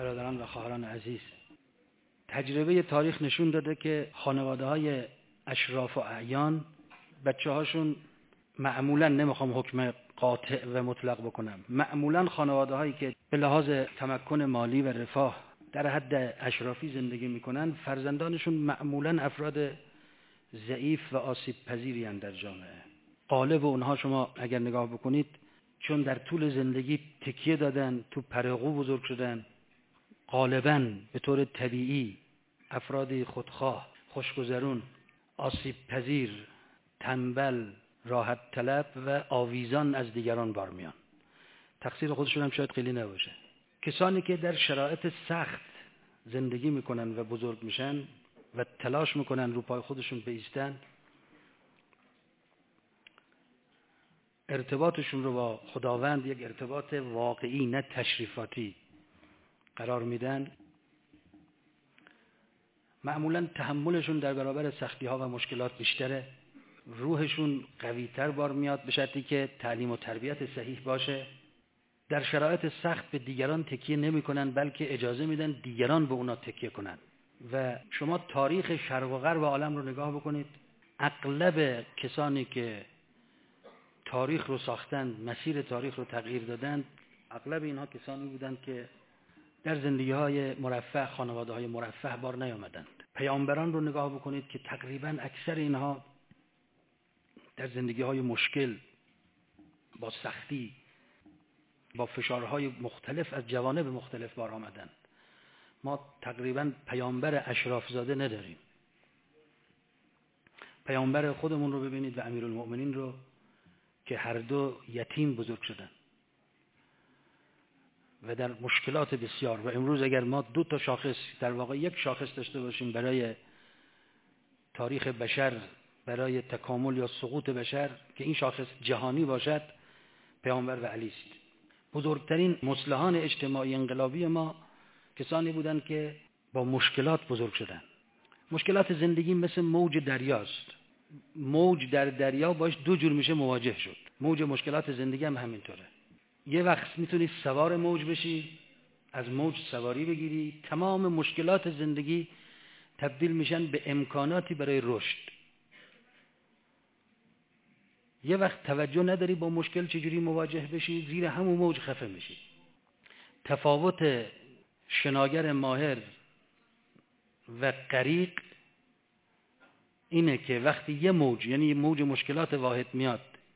برادران و خواهران عزیز، تجربه تاریخ نشون داده که خانواده‌های اشراف و اعیان بچه‌هاشون معمولاً، نمیخوام حکم قاطع و مطلق بکنم، معمولاً خانواده‌هایی که به لحاظ تمکن مالی و رفاه در حد اشرافی زندگی میکنن، فرزندانشون معمولاً افراد ضعیف و آسیب پذیری هستند در جامعه. غالب اونها شما اگر نگاه بکنید، چون در طول زندگی تکیه دادن، تو پرغو بزرگ شدن، غالباً به طور طبیعی افرادی خودخواه، خوشگذرون، آسیب پذیر، تنبل، راحت طلب و آویزان از دیگران برمیان. تقصیر خودشون هم شاید خیلی نباشه. کسانی که در شرایط سخت زندگی میکنن و بزرگ میشن و تلاش میکنن رو پای خودشون بایستن، ارتباطشون رو با خداوند یک ارتباط واقعی نه تشریفاتی قرار میدن. معمولا تحملشون در برابر سختی ها و مشکلات بیشتره، روحشون قوی‌تر بار میاد به شرطی که تعلیم و تربیت صحیح باشه. در شرایط سخت به دیگران تکیه نمی کنن، بلکه اجازه میدن دیگران به اونا تکیه کنن. و شما تاریخ شرق و غرب عالم رو نگاه بکنید، اغلب کسانی که تاریخ رو ساختن، مسیر تاریخ رو تغییر دادن، اغلب اینها کسانی بودند که در زندگی‌های مرفه، خانواده‌های مرفه بار نیامدند. پیامبران رو نگاه بکنید که تقریباً اکثر اینها در زندگی‌های مشکل، با سختی، با فشارهای مختلف از جوانب مختلف بار آمدند. ما تقریباً پیامبر اشرافزاده نداریم. پیامبر خودمون رو ببینید و امیرالمؤمنین رو که هر دو یتیم بزرگ شدن و در مشکلات بسیار. و امروز اگر ما دو تا شاخص، در واقع یک شاخص داشته باشیم برای تاریخ بشر، برای تکامل یا سقوط بشر، که این شاخص جهانی باشد، پیامبر و علی است. بزرگترین مصلحان اجتماعی انقلابی ما کسانی بودند که با مشکلات بزرگ شدند. مشکلات زندگی مثل موج دریاست. موج در دریا باش دو جور میشه مواجه شد. موج مشکلات زندگی هم همینطوره. یه وقت میتونی سوار موج بشی، از موج سواری بگیری، تمام مشکلات زندگی تبدیل میشن به امکاناتی برای رشد. یه وقت توجه نداری با مشکل چجوری مواجه بشی، زیر همون موج خفه میشی. تفاوت شناگر ماهر و غریق اینه که وقتی یه موج، یعنی موج مشکلات واحد میاد،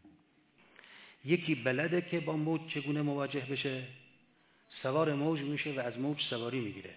یکی بلده که با موج چگونه مواجه بشه، سوار موج میشه و از موج سواری میگیره.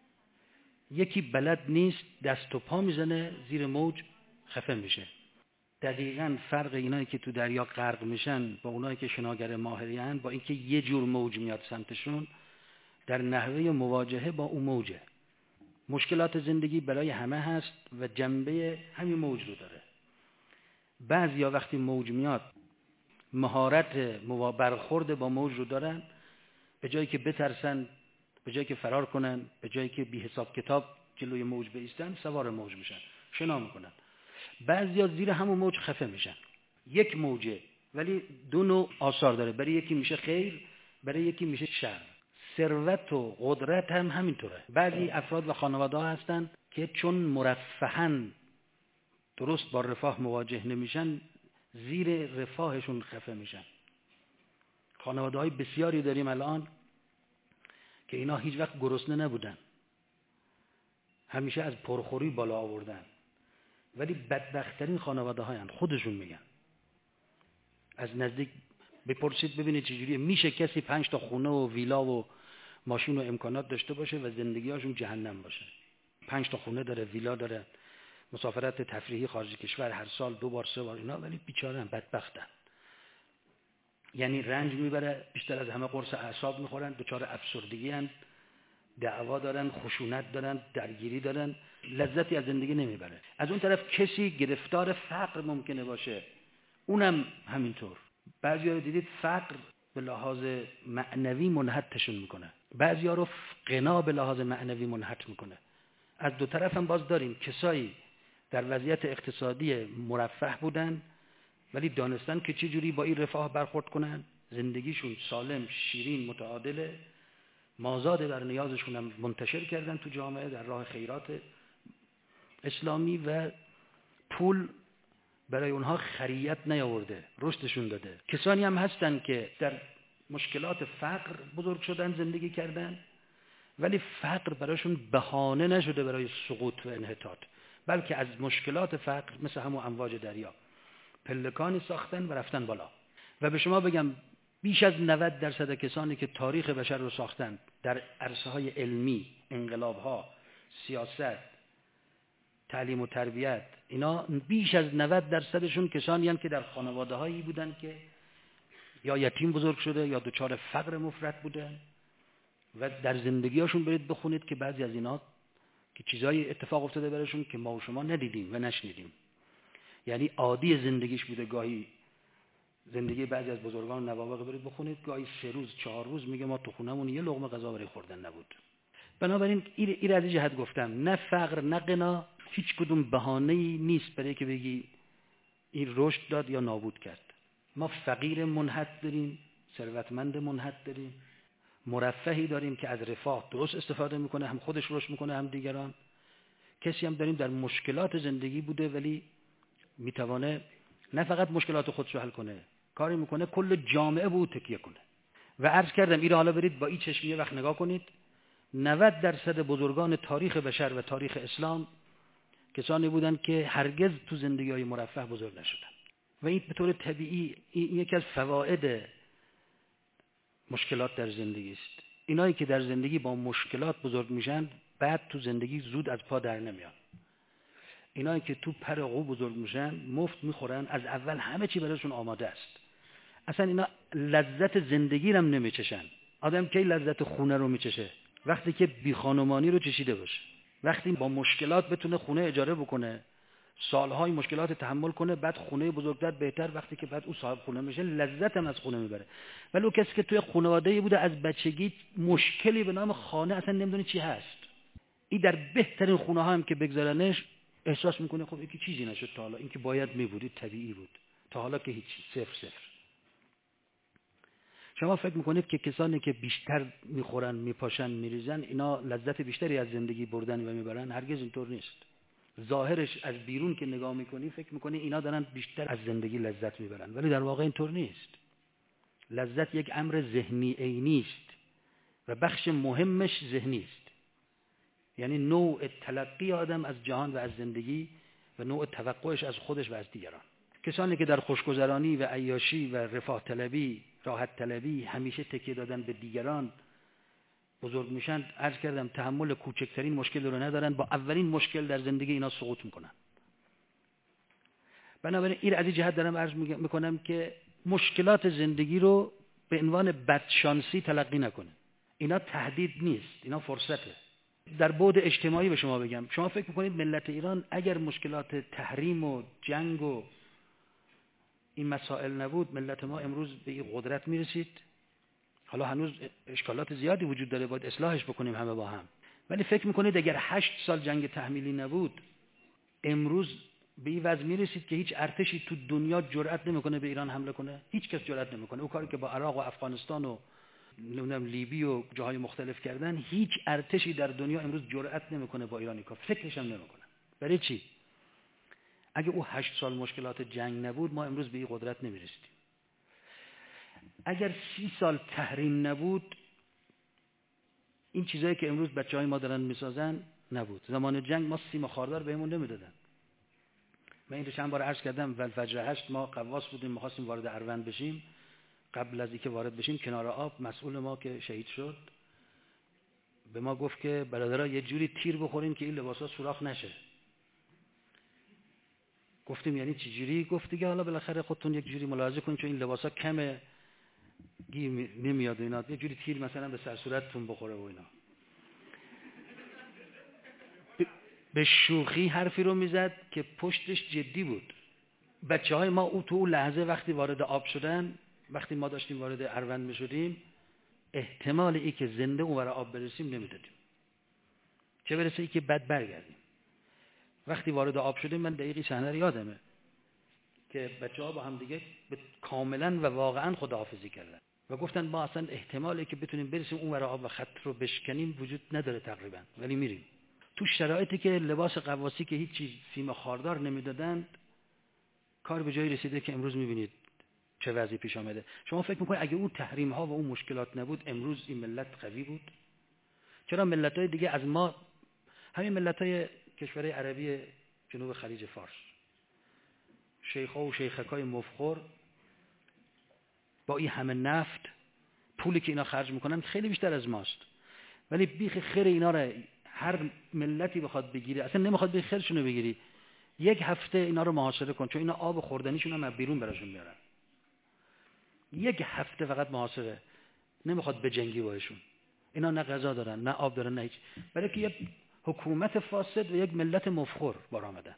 یکی بلد نیست، دست و پا میزنه، زیر موج خفه میشه. دقیقاً فرق اینایی که تو دریا غرق میشن با اونایی که شناگر ماهری هستند، با اینکه یه جور موج میاد سمتشون، در نحوه مواجهه با اون موجه. مشکلات زندگی برای همه هست و جنبه همین موج رو داره. بعضیا وقتی موج میاد مهارت برخورد با موج رو دارن، به جایی که بترسن، به جایی که فرار کنن، به جایی که بی حساب کتاب جلوی موج بایستن، سوار موج میشن، شنا میکنن. بعضیا زیر همون موج خفه میشن. یک موجه ولی دو نوع آثار داره، برای یکی میشه خیر، برای یکی میشه شر. ثروت و قدرت هم همینطوره. بعضی افراد و خانواده ها هستن که چون مرفهن درست با رفاه مواجه نمیشن، زیر رفاهشون خفه میشن. خانواده های بسیاری داریم الان که اینا هیچ وقت گرسنه نبودن، همیشه از پرخوری بالا آوردن، ولی بدبخت‌ترین خانواده هایند. خودشون میگن. از نزدیک بپرسید ببینید چجوریه. میشه کسی 5 تا خونه و ویلا و ماشین و امکانات داشته باشه و زندگی‌هاشون جهنم باشه؟ 5 تا خونه داره، ویلا داره، مسافرت تفریحی خارج کشور هر سال 2 بار 3 بار، اینا ولی بیچاره‌ن، بدبختن. یعنی رنج میبره، بیشتر از همه قرص اعصاب میخورن، دچار افسردگی ان، دعوا دارن، خشونت دارن، درگیری دارن، لذتی از زندگی نمیبره. از اون طرف کسی گرفتار فقر ممکنه باشه، اونم همینطور. بعضیا رو دیدید فقر به لحاظ معنوی منحتشون میکنه، بعضیا رو غنا به لحاظ معنوی منحت میکنه. از دو طرف هم باز داریم کسایی در وضعیت اقتصادی مرفه بودن ولی دانستن که چه جوری با این رفاه برخورد کنن، زندگیشون سالم، شیرین، متعادله، مازاد بر نیازشون هم منتشر کردن تو جامعه در راه خیرات اسلامی و پول برای اونها خریت نیاورده، رشدشون داده. کسانی هم هستن که در مشکلات فقر بزرگ شدن، زندگی کردن، ولی فقر برایشون بهانه نشده برای سقوط و انحطاط، بلکه از مشکلات فقر مثل همون امواج دریا پلکانی ساختن و رفتن بالا. و به شما بگم بیش از 90% کسانی که تاریخ بشر رو ساختن در عرصه‌های علمی، انقلاب‌ها، سیاست، تعلیم و تربیت، اینا بیش از 90%شون کسانی هستند که در خانواده‌هایی بودن که یا یتیم بزرگ شده یا دچار فقر مفرط بودن و در زندگی‌هاشون برید بخونید که بعضی از اینا که چیزایی اتفاق افتاده براشون که ما و شما ندیدیم و نشنیدیم. یعنی عادی زندگیش بوده. گاهی زندگی بعضی از بزرگان نوابغ برید بخونید، گاهی 3 روز 4 روز میگه ما تو خونمون یه لقمه غذا برای خوردن نبود. بنابراین این از این جهت گفتم، نه فقر نه غنا هیچ کدوم بهانه‌ای نیست برای که بگی این رشد داد یا نابود کرد. ما فقیر منحط داریم، ثروتمند منحط داریم، مرفهی داریم که از رفاه درست استفاده میکنه، هم خودش رشد میکنه هم دیگران. کسی هم داریم در مشکلات زندگی بوده ولی میتونه نه فقط مشکلات خودش رو حل کنه، کاری میکنه کل جامعه به او تکیه کنه. و عرض کردم این حالا برید با این چشمیه وقت نگاه کنید، 90% بزرگان تاریخ بشر و تاریخ اسلام کسانی بودند که هرگز تو زندگی‌های مرفه بزرگ نشدند. و این به طور طبیعی این یکی از فواید مشکلات در زندگی است. اینایی که در زندگی با مشکلات بزرگ میشن بعد تو زندگی زود از پا در نمیان. اینایی که تو پر قو بزرگ میشن مفت میخورن، از اول همه چی براشون آماده است. اصلا اینا لذت زندگی رو هم نمیچشن. آدم کی لذت خونه رو میچشه؟ وقتی که بی خانمانی رو چشیده باشه، وقتی با مشکلات بتونه خونه اجاره بکنه، سالهای مشکلات تحمل کنه، بعد خونه بزرگتر بهتر، وقتی که بعد او صاحب خونه میشه لذت هم از خونه میبره. ولی اون کسی که توی خانواده‌ای بوده از بچگی مشکلی به نام خانه اصلا نمیدونه چی هست، این در بهترین خونه ها هم که بگذارنش احساس میکنه خب اینکه چیزی نشد تا حالا، اینکه باید میبودی طبیعی بود، تا حالا که هیچی، صفر. شما فکر میکنید که کسانی که بیشتر میخورن، میپاشن، میریزن اینا لذت بیشتری از زندگی بردن و میبرن؟ هرگز اینطور نیست. ظاهرش از بیرون که نگاه میکنی فکر میکنی اینا دارن بیشتر از زندگی لذت میبرن، ولی در واقع اینطور نیست. لذت یک امر ذهنی عینی است و بخش مهمش ذهنی است. یعنی نوع تلقی آدم از جهان و از زندگی و نوع توقعش از خودش و از دیگران. کسانی که در خوشگذرانی و عیاشی و رفاه طلبی، راحت طلبی همیشه تکیه دادن به دیگران بزرگ میشن، عرض کردم تحمل کوچکترین مشکل رو ندارن، با اولین مشکل در زندگی اینا سقوط میکنن. بنابراین این از این جهت دارم عرض میکنم که مشکلات زندگی رو به عنوان بدشانسی تلقی نکنه. اینا تهدید نیست، اینا فرصته. در بعد اجتماعی به شما بگم، شما فکر میکنید ملت ایران اگر مشکلات تحریم و جنگ و این مسائل نبود ملت ما امروز به این قدرت میرسید؟ حالا هنوز اشکالات زیادی وجود داره، باید اصلاحش بکنیم همه با هم، ولی فکر میکنید اگر 8 سال جنگ تحمیلی نبود امروز به این وضع میرسید که هیچ ارتشی تو دنیا جرئت نمیکنه به ایران حمله کنه؟ هیچ کس جرئت نمیکنه. اون کاری که با عراق و افغانستان و لیبی و جاهای مختلف کردن، هیچ ارتشی در دنیا امروز جرئت نمیکنه با ایرانی کار، فکرش هم نمیکنه. برای چی؟ اگه او 8 سال مشکلات جنگ نبود ما امروز به این قدرت نمیرسیدیم. اگر 30 سال تحریم نبود این چیزایی که امروز بچهای ما دارن میسازن نبود. زمان جنگ ما سیم خاردار بهمون نمیدادن. من این رو چند بار عرض کردم. ولفجر 8 ما قواس بودیم، می‌خواستیم وارد اروند بشیم. قبل از اینکه وارد بشیم کنار آب مسئول ما که شهید شد به ما گفت که برادرها یه جوری تیر بخورین که این لباسا سوراخ نشه. گفتیم یعنی چی جوری؟ گفت دیگه حالا بالاخره خودتون یک جوری ملاحظه کنین چون این لباسا کمه گیر نمیاد اینا، یه جوری تیر مثلا به سر صورتتون بخوره و اینا. به شوخی حرفی رو میزد که پشتش جدی بود. بچه‌های ما او تو اون لحظه وقتی وارد آب شدن، وقتی ما داشتیم وارد اروند می‌شدیم، احتمال ای که زنده اونور آب برسیم نمیدادیم، چه برسه ای که بعد برگردیم. وقتی وارد آب شدیم من دقیقی صحنه رو یادمه که بچه‌ها با هم دیگه کاملا و واقعا خداحافظی کردن. و گفتن ما اصلا احتمالی که بتونیم برسیم اون ور آب و خط رو بشکنیم وجود نداره تقریبا، ولی میریم. تو شرایطی که لباس قواسی که هیچ چیز سیم خاردار نمیدادند، کار به جایی رسیده که امروز میبینید چه وضعی پیش آمده. شما فکر میکنید اگه اون تحریم ها و اون مشکلات نبود امروز این ملت قوی بود؟ چرا ملت های دیگه از ما، همین ملت های کشورهای عربی جنوب خلیج فارس، شیخ‌ها و شیخکای مفخور با این همه نفت، پولی که اینا خرج میکنن خیلی بیشتر از ماست، ولی بیخ خیر اینا رو هر ملتی بخواد بگیره، اصلا نمیخواد بیخ خیرشون رو بگیری، یک هفته اینا رو محاصره کن، چون اینا آب خوردنیشون هم از بیرون براشون میارن. یک هفته فقط محاصره، نمیخواد بجنگی باهاشون. اینا نه غذا دارن، نه آب دارن، نه هیچ. برای که یک حکومت فاسد و یک ملت مفخور بار آمدن.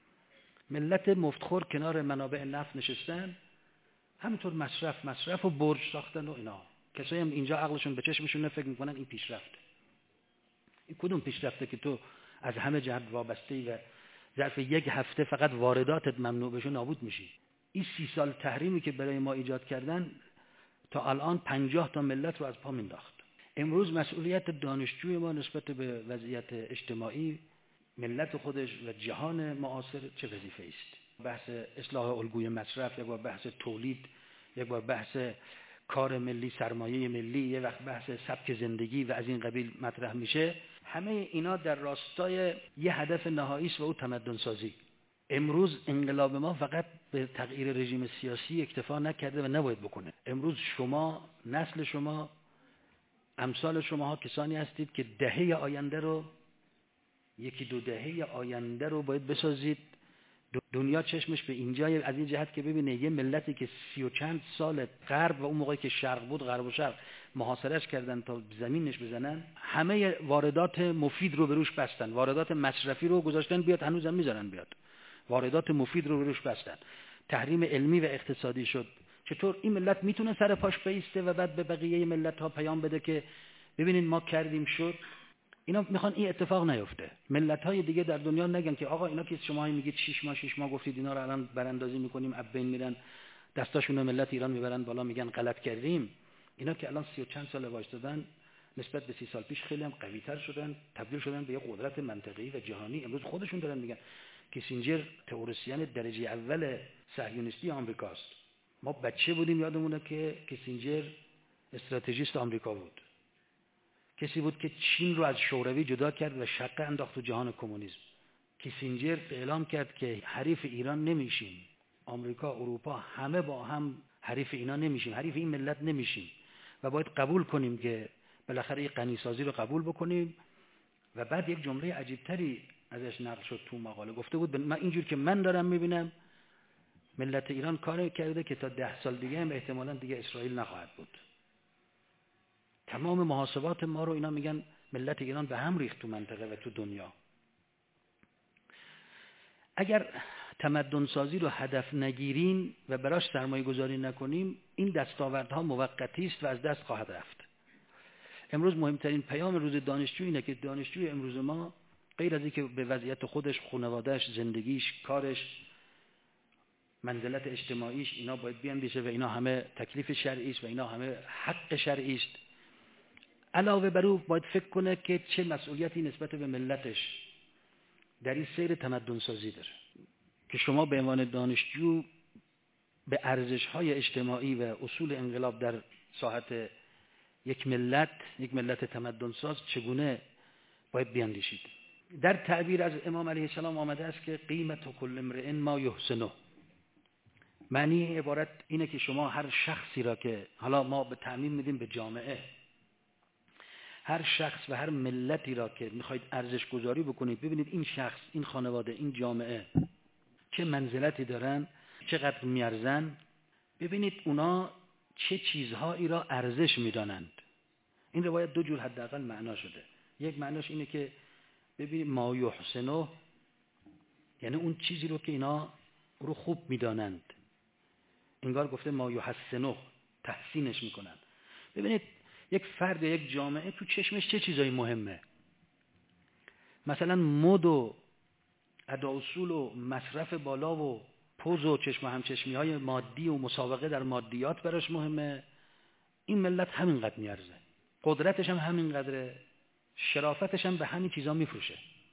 ملت مفتخور کنار منابع نفت نشستن، همینطور مصرف و برج ساختن و اینا. کسایی هم اینجا عقلشون به چشمشون فکر میکنن این پیشرفته. این کدوم پیشرفته که تو از همه جهت وابسته‌ای و ظرف یک هفته فقط وارداتت ممنوع بشه نابود میشی؟ این 30 سال تحریمی که برای ما ایجاد کردن تا الان 50 تا ملت رو از پا مینداخت. امروز مسئولیت دانشجوی ما نسبت به وضعیت اجتماعی ملت خودش و جهان معاصر چه وظیفه است؟ بحث اصلاح الگوی مصرف، یک بار بحث تولید، یک بار بحث کار ملی، سرمایه ملی، یک وقت بحث سبک زندگی و از این قبیل مطرح میشه. همه اینا در راستای یه هدف نهایی است و او تمدن سازی. امروز انقلاب ما فقط به تغییر رژیم سیاسی اکتفا نکرده و نباید بکنه. امروز شما، نسل شما، امثال شماها کسانی هستید که دهه آینده رو، یکی دو دهه آینده رو باید بسازید. دنیا چشمش به اینجای از این جهت که ببینه یه ملتی که 30 و چند سال غرب و اون موقعی که شرق بود، غرب و شرق محاصرهش کردن تا زمینش بزنن، همه واردات مفید رو به روش بستن، واردات مصرفی رو گذاشتن بیاد، هنوزم میذارن بیاد، واردات مفید رو به روش بستن، تحریم علمی و اقتصادی شد. چطور این ملت میتونه سر پاش بایسته و بعد به بقیه ملت ها پیام بده که ببینید ما کردیم شد؟ اینا میخوان این اتفاق نیفته. ملت‌های دیگه در دنیا نگن که آقا اینا که شما میگید 6 ماه گفتید اینا رو الان براندازی میکنیم، از بین میرن، دستاشون رو ملت ایران میبرن بالا میگن غلط کردیم. اینا که الان 30 و چند سال وایستادن، نسبت به 30 سال پیش خیلی هم قوی‌تر شدن، تبدیل شدن به یک قدرت منطقه‌ای و جهانی. امروز خودشون دارن میگن کیسینجر تئوریسین درجه اول صهیونیستی آمریکاست. ما بچه بودیم یادمونه که کیسینجر استراتژیست آمریکا بود. کسی بود که چین رو از شوروی جدا کرد و شقه انداخت تو جهان کمونیسم. کیسینجر اعلام کرد که حریف ایران نمیشیم. آمریکا، اروپا همه با هم حریف اینا نمیشیم، حریف این ملت نمیشیم و باید قبول کنیم که بالاخره این غنیسازی رو قبول بکنیم. و بعد یک جمله عجیبتری ازش نقل شد تو مقاله، گفته بود من اینجور که من دارم میبینم ملت ایران کار کرده که تا 10 سال دیگه هم احتمالاً دیگه اسرائیل نخواهد بود. تمام محاسبات ما رو اینا میگن ملت ایران به هم ریخت تو منطقه و تو دنیا. اگر تمدن سازی رو هدف نگیریم و براش سرمایه گذاری نکنیم، این دستاوردها موقتی است و از دست خواهد رفت. امروز مهمترین پیام روز دانشجو اینه که دانشجوی امروز ما غیر از اینکه به وضعیت خودش، خانواده‌اش، زندگیش، کارش، منزلت اجتماعیش اینا باید بیاندیشه و اینا همه تکلیف شرعی است و اینا همه حق شرعی است، علاوه بر او باید فکر کنه که چه مسئولیتی نسبت به ملتش در این سیر تمدن سازی داره. که شما به عنوان دانشجو به ارزش‌های اجتماعی و اصول انقلاب در ساحت یک ملت تمدن ساز چگونه باید بیاندیشید. در تعبیر از امام علیه السلام آمده است که قیمت کل امرئ ما یحسنه. معنی عبارت اینه که شما هر شخصی را که حالا ما به تعمیم میدیم به جامعه، هر شخص و هر ملتی را که میخواید ارزش گذاری بکنید، ببینید این شخص، این خانواده، این جامعه چه منزلتی دارن، چقدر میارزن، ببینید اونا چه چیزهایی را ارزش میدانند. این روایت دو جور حداقل معنا شده. یک معناش اینه که ببینید ما یحسنه، یعنی اون چیزی رو که اینا رو خوب میدانند. انگار گفته ما یحسنه، تحسینش میکنن. ببینید یک فرد، یک جامعه تو چشمش چه چیزایی مهمه. مثلا مد و ادا اصول و مصرف بالا و پوز و چشم همچشمی های مادی و مسابقه در مادیات براش مهمه، این ملت همینقدر میارزه، قدرتش هم همینقدره، شرافتش هم به همین چیزا میفروشه.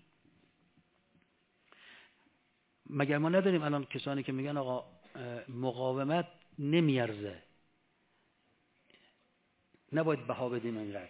مگر ما نداریم الان کسانی که میگن آقا مقاومت نمیارزه، نباید بها بدیم اینقدر.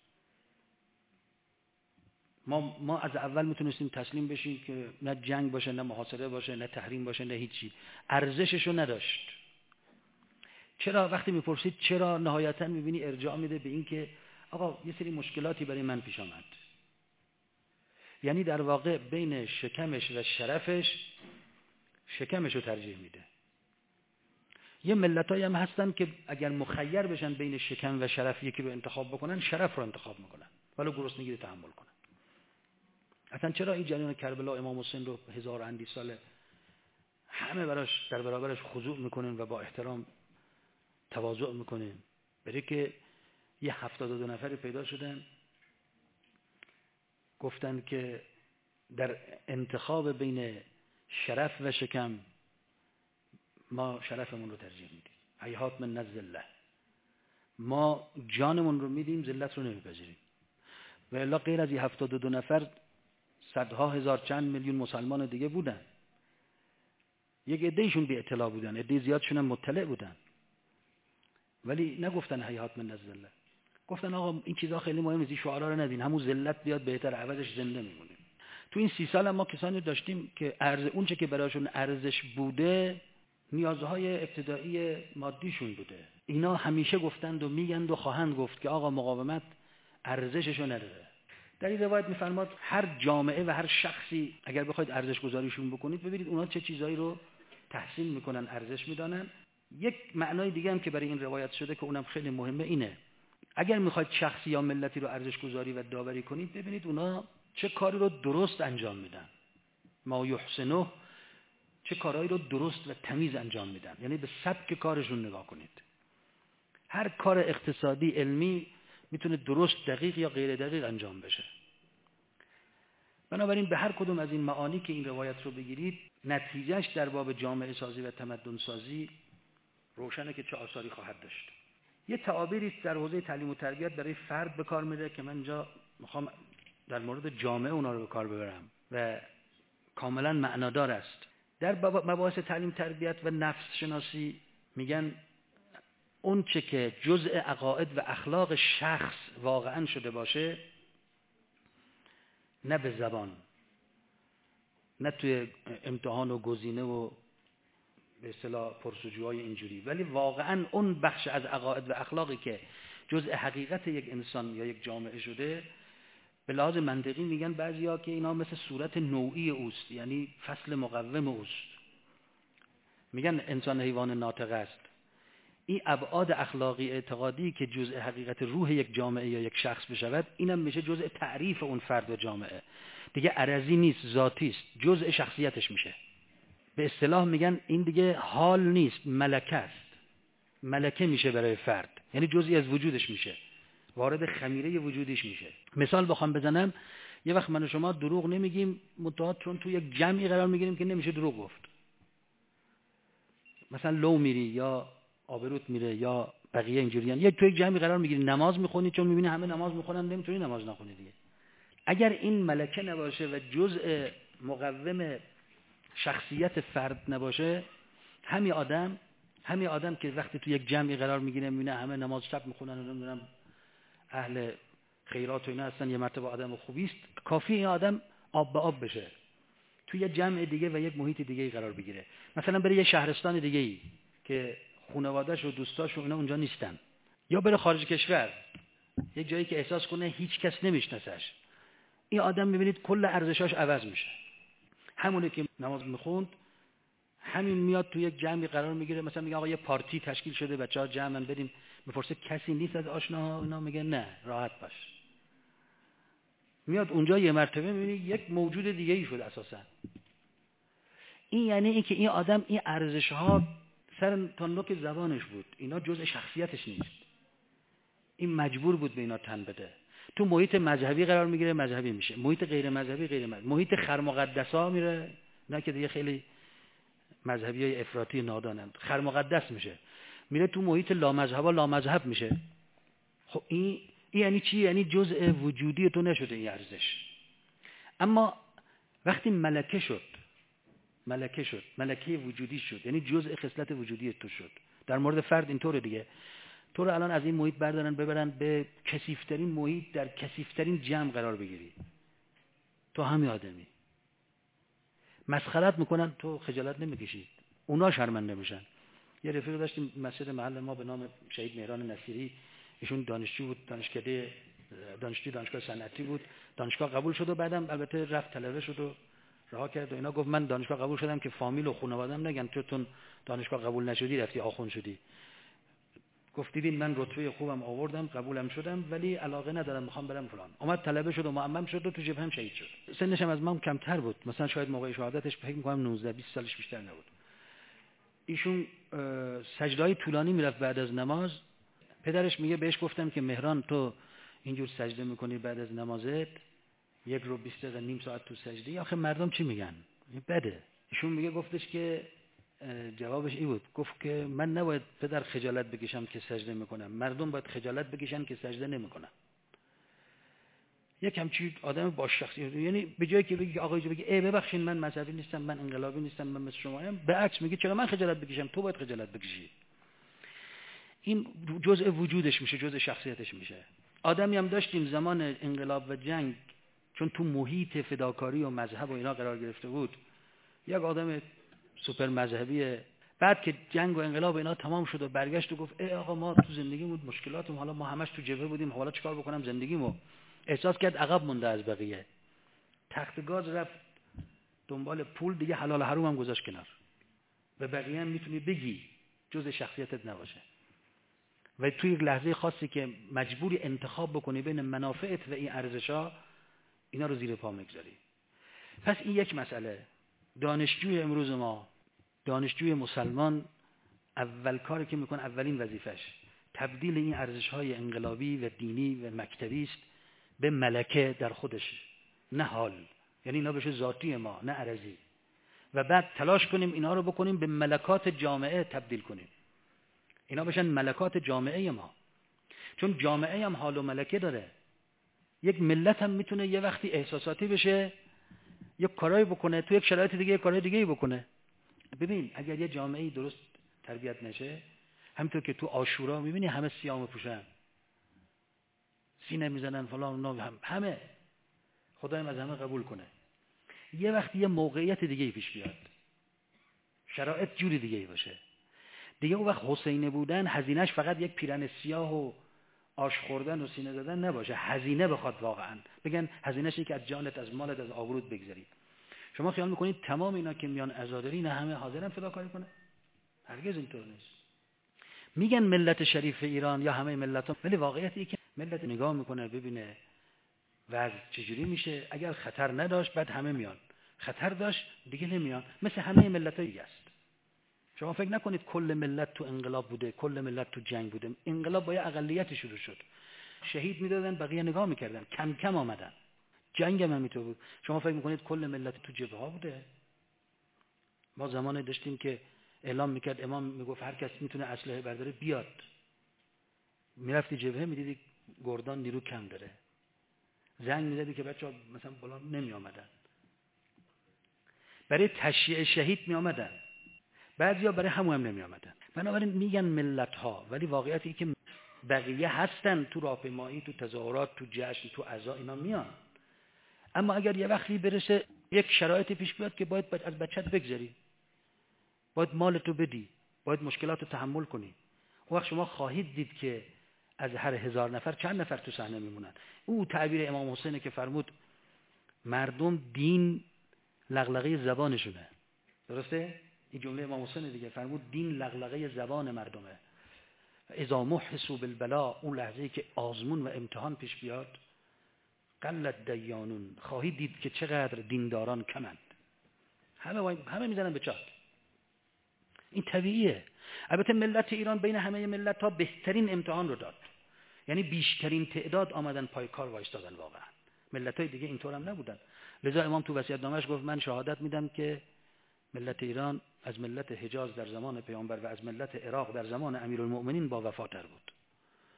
ما از اول میتونستیم تسلیم بشیم که نه جنگ باشه، نه محاصره باشه، نه تحریم باشه، نه هیچی. ارزششو نداشت. چرا وقتی میپرسید چرا، نهایتا میبینی ارجاع میده به این که آقا یه سری مشکلاتی برای من پیش آمد. یعنی در واقع بین شکمش و شرفش، شکمش رو ترجیح میده. یه ملتایی هم هستن که اگر مخیر بشن بین شکم و شرف یکی رو انتخاب بکنن، شرف رو انتخاب میکنن ولو گرسنگی رو تحمل کنن. اصلا چرا این جریان کربلا امام حسین رو 1000 اندی ساله همه براش در برابرش خضوع میکنن و با احترام تواضع میکنن؟ برای که یه 72 نفری پیدا شدن گفتن که در انتخاب بین شرف و شکم ما شرفمون رو ترجیح میدیم. هیهات من الذلة، ما جانمون رو میدیم، ذلت رو نمیپذیریم. و الا غیر از این 72 نفر صدها هزار چند میلیون مسلمان دیگه بودن. یک عدهشون بی اطلاع بودن، عده زیادشون هم مطلع بودن، ولی نگفتن هیهات من الذلة. گفتن آقا این چیزا خیلی مهم نیست، این شعارا رو ندین، همون ذلت بیاد بهتر، عوضش زنده میمونیم. تو این 30 سال هم ما کسانی داشتیم که اون چه که براشون ارزش بوده نیازهای ابتدایی مادیشون بوده. اینا همیشه گفتند و میگند و خواهند گفت که آقا مقاومت ارزششو نداره. در این روایت میفرماد هر جامعه و هر شخصی اگر بخواید ارزش گذاریشون بکنید ببینید اونا چه چیزایی رو تحسین میکنن، ارزش میدانن. یک معنای دیگه هم که برای این روایت شده که اونم خیلی مهمه اینه، اگر میخواید شخصی یا ملتی رو ارزش گذاری و داوری کنید ببینید اونا چه کاری رو درست انجام میدن، ما یحسنه، چه کارهایی رو درست و تمیز انجام میدن. یعنی به سبک کارشون نگاه کنید. هر کار اقتصادی علمی میتونه درست، دقیق یا غیر دقیق انجام بشه. بنابراین به هر کدوم از این معانی که این روایت رو بگیرید، نتیجهش در باب جامعه سازی و تمدن سازی روشنه که چه آثاری خواهد داشت. یه تعابیری در حوزه تعلیم و تربیت برای فرد به کار میره که من اینجا میخوام در مورد جامعه اونا رو به کار ببرم و کاملا معنادار است. در مباحث تعلیم تربیت و نفس شناسی میگن اون چه که جزء عقاید و اخلاق شخص واقعا شده باشه، نه به زبان، نه توی امتحان و گزینه و به اصطلاح پرسجوهای اینجوری، ولی واقعا اون بخش از عقاید و اخلاقی که جزء حقیقت یک انسان یا یک جامعه شده، به لحاظ منطقی میگن بعضیا که اینا مثل صورت نوعی اوست، یعنی فصل مقوم اوست. میگن انسان حیوان ناطق است. این ابعاد اخلاقی اعتقادی که جزء حقیقت روح یک جامعه یا یک شخص بشود، اینم میشه جزء تعریف اون فرد و جامعه. دیگه عرضی نیست، ذاتی است، جزء شخصیتش میشه. به اصطلاح میگن این دیگه حال نیست، ملکه است. ملکه میشه برای فرد، یعنی جزئی از وجودش میشه، وارد خمیره وجودش میشه. مثال بخوام بزنم، یه وقت من و شما دروغ نمیگیم، متأ چون تو یک جمعی قرار میگیریم که نمیشه دروغ گفت. مثلا لو میری یا آبروت میره یا بقیه اینجوریان، یا تو یک جمعی قرار میگیری نماز میخونی، چون میبینی همه نماز میخونن نمیتونی نماز نخونی دیگه. اگر این ملکه نباشه و جزء مقوم شخصیت فرد نباشه، همین آدم که وقتی تو یک جمعی قرار میگیره میبینه همه نماز شب میخونن و نمیدونم اهل خیرات و اینا هستن، یه مرتبه آدم خوبی است، کافی این آدم آب به آب بشه، توی یه جمع دیگه و یک محیط دیگه قرار بگیره. مثلا بره یه شهرستان دیگه‌ای که خانواده‌اش و دوستاش و اینا اونجا نیستن، یا بره خارج کشور، یک جایی که احساس کنه هیچ کس نمیشناسش، این آدم میبینید کل ارزشاش عوض میشه. همونه که نماز میخوند، همین میاد تو یک جمعی قرار میگیره، مثلا میگه آقا یه پارتی تشکیل شده، بچه‌ها جمعن بریم، میپرسه کسی نیست از آشناها؟ اینا میگه نه، راحت باش. میاد اونجا یه مرتبه میبینی یک موجود دیگه ای شده اساسا. این یعنی این که این آدم این ارزش‌ها سر تا نوک زبانش بود، اینا جزء شخصیتش نیست، این مجبور بود به اینا تن بده. تو محیط مذهبی قرار میگیره، مذهبی میشه، محیط غیر مذهبی غیر مذهبی، محیط خرمقدسا میره، نه که دیگه خیلی مذهبیای افراطی نادانند، خرمقدس میشه، میره تو محیط لامذهبا لامذهب میشه، خب این یعنی چی؟ یعنی جزء وجودی تو نشده این ارزش. اما وقتی ملکه شد، ملکه وجودی شد، یعنی جزء خصلت وجودی تو شد. در مورد فرد اینطوره دیگه. تو رو الان از این محیط بردارن ببرن به کثیف‌ترین محیط، در کثیف‌ترین جمع قرار بگیری، تو همین آدمی. مسخرت میکنن، تو خجالت نمیکشی، اونا شرمنده میشن. یه رفیق داشتیم مسجد محل ما به نام شهید مهران نصیری، ایشون دانشجو بود، دانشجوی دانشگاه صنعتی بود، دانشگاه قبول شد و بعدم البته رفت طلبه شد و رها کرد و اینا. گفت من دانشگاه قبول شدم که فامیل و خانواده‌ام نگن تو دانشگاه قبول نشدی رفتی آخوند شدی. گفت دیدین من رتبه خوبم آوردم، قبولم شدم، ولی علاقه ندارم، میخوام برم فلان. اومد طلبه شد و معمم شد و تو جبهه هم شهید شد. سنش هم از من کمتر بود، مثلا شاید موقع شهادتش فکر می‌کنم 19 20 سالش بیشتر نبود. ایشون سجده‌های طولانی میرفت بعد از نماز. پدرش میگه بهش گفتم که مهران تو اینجور سجده میکنی بعد از نمازت، 1 رو 20 دقیقه نیم ساعت تو سجدی، آخه مردم چی میگن؟ بده. ایشون میگه گفتش که جوابش این بود، گفت که من نباید پدر خجالت بکشم که سجده میکنم، مردم باید خجالت بکشن که سجده نمیکنن. یک همچین آدم با شخصیت، یعنی به جایی که بگی آقا بگی ای ببخشید من مذهبی نیستم، من انقلابی نیستم، من مثل شماام، به عکس میگه چرا من خجالت بکشم، تو باید خجالت بکشی. این جزء وجودش میشه، جزء شخصیتش میشه. آدمی هم داشتیم زمان انقلاب و جنگ، چون تو محیط فداکاری و مذهب و اینا قرار گرفته بود، یک آدم سوپر مذهبیه. بعد که جنگ و انقلاب اینا تمام شد و برگشت و گفت ای آقا ما تو زندگیمون مشکلاتم، حالا ما همش تو جبهه بودیم، حالا چیکار بکنم زندگیمو؟ احساس کرد عقب مونده از بقیه، تخت گاز رفت دنبال پول، دیگه حلال حروم هم گذاشت کنار. به بقیه هم میتونی بگی، جز شخصیتت نباشه. و توی یک لحظه خاصی که مجبوری انتخاب بکنی بین منافعت و این ارزش‌ها، اینا رو زیر پا میگذاری. پس این یک مسئله. دانشجوی امروز ما، دانشجوی مسلمان، اول کاری که میکنه، اولین وظیفش تبدیل این ارزش‌های انقلابی و دینی و مکتبی است به ملکه در خودش، نه حال. یعنی اینا بشه ذاتی ما، نه عرضی. و بعد تلاش کنیم اینا رو بکنیم به ملکات جامعه تبدیل کنیم، اینا بشن ملکات جامعه ما. چون جامعه هم حال و ملکه داره. یک ملت هم میتونه یه وقتی احساساتی بشه، یک کارایی بکنه، تو یک شرایط دیگه یک کارای دیگه بکنه. ببین اگر یه جامعه درست تربیت نشه، همونطور که تو عاشورا میبینی همه سیام پوشن، سینه میزنن فلان، همه خدایم از همه قبول کنه. یه وقتی یه موقعیت دیگه پیش بیاد، شرایط جوری دیگه باشه، دیگه اون وقت حسینه بودن هزینهش فقط یک پیرن سیاه و آش خوردن و سینه زدن نباشه. هزینه بخواد واقعا بگن هزینه‌ش اینه که از جانت، از مالت، از آبروت بگذری. شما خیال میکنید تمام اینا که میان عزاداری نه همه حاضرن فداکاری کنه؟ هرگز اینطور نیست. میگن ملت شریف ایران یا همه ملت‌ها، ولی واقعیتی که ملت نگاه میکنه ببینه وضع چجوری میشه. اگر خطر نداشت بعد همه میان، خطر داشت دیگه نمیان، مثل همه ملت‌ها دیگه است. شما فکر نکنید کل ملت تو انقلاب بوده، کل ملت تو جنگ بوده. انقلاب با یه اقلیتی شروع شد، شهید میدادن، بقیه نگاه میکردن، کم کم آمدن. جنگ هم همینطور بود. شما فکر میکنید کل ملت تو جبهه ها بوده؟ ما زمانی داشتیم که اعلام میکرد امام، میگفت هر کس میتونه اسلحه برداره بیاد. میرفتی جبهه میدیدی گردان نیرو کم داره، زنگ میزدی که بچه‌ها مثلا بالا نمی آمدن، برای تشییع شهید می آمدن، بعضیا برای همون هم نمی آمدن. بنابراین میگن ملت ها، ولی واقعیتی که بقیه هستن، تو راهپیمایی، تو تظاهرات، تو جشن، تو عزا اینا میان. اما اگر یه وقتی برسه یک شرایطی پیش بیاد که باید از بچت بگذری، باید مالتو بدی، باید مشکلاتو تحمل کنی، اون وقت شما خواهید دید که از هر 1000 نفر چند نفر تو صحنه میمونن. او تعبیر امام حسینه که فرمود مردم دین لغلغه زبانشونه. درسته؟ این جمله امام حسین دیگه، فرمود دین لغلغه زبان مردمه. اذا محسوا بالبلا، اون لحظه‌ای که آزمون و امتحان پیش بیاد، قلت دیانون، خواهید دید که چقدر دینداران کمند. همه میزنن به چاک. این طبیعیه. البته ملت ایران بین همه ملت‌ها بهترین امتحان رو داد، یعنی بیشترین تعداد آمدن پای کار وایستادن. واقعا ملت‌های دیگه اینطور هم نبودن. لذا امام تو وصیت‌نامه‌اش گفت من شهادت میدم که ملت ایران از ملت حجاز در زمان پیامبر و از ملت عراق در زمان امیرالمؤمنین با وفاتر بود.